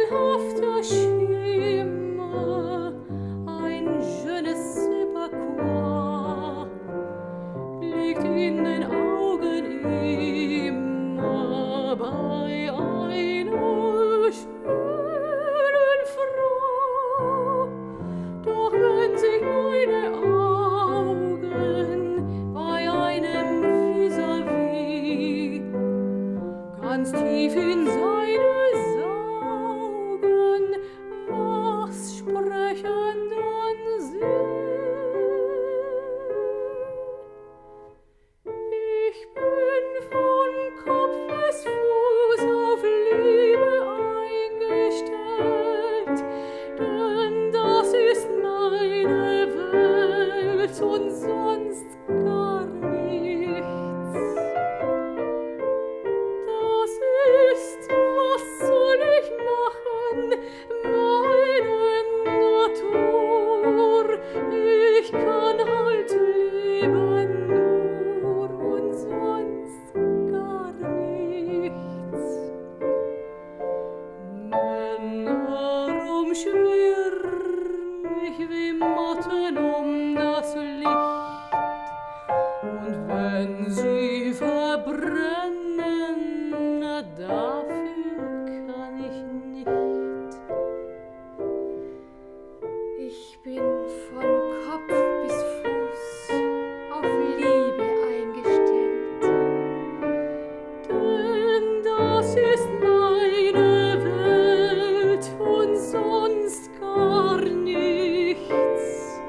traumhafter Schimmer, ein je ne sais pas quoi, liegt in den Augen immer bei einer schönen Frau. Doch wenn sich meine Augen bei einem vis-à-vis ganz tief in seine saugen, was sprechen dann sie? Ich bin von Kopf bis Fuß auf Liebe eingestellt, denn das ist meine Welt und sonst gar nichts. Das ist, was soll ich machen, meine Natur. Ich kann halt leben nur und sonst gar nichts. Männer umschwirren mich wie Motten um das Licht, und wenn sie verbrennen, na, dafür kann ich nicht. Ich bin von Kopf bis Fuß auf Liebe eingestellt, denn das ist meine Welt und sonst gar nichts.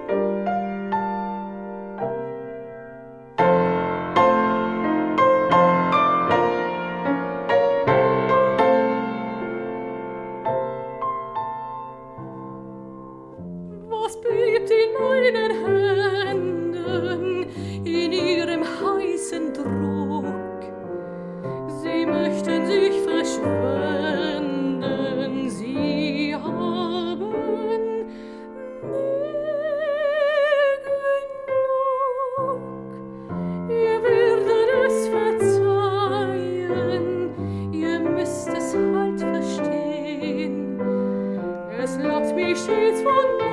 Was bebt in meinen Händen, in ihrem heißen Druck? Sie möchten sich verschwenden, sie haben nie genug. Ihr werdet es verzeihen, ihr müsst es halt verstehen. Es lockt mich stets von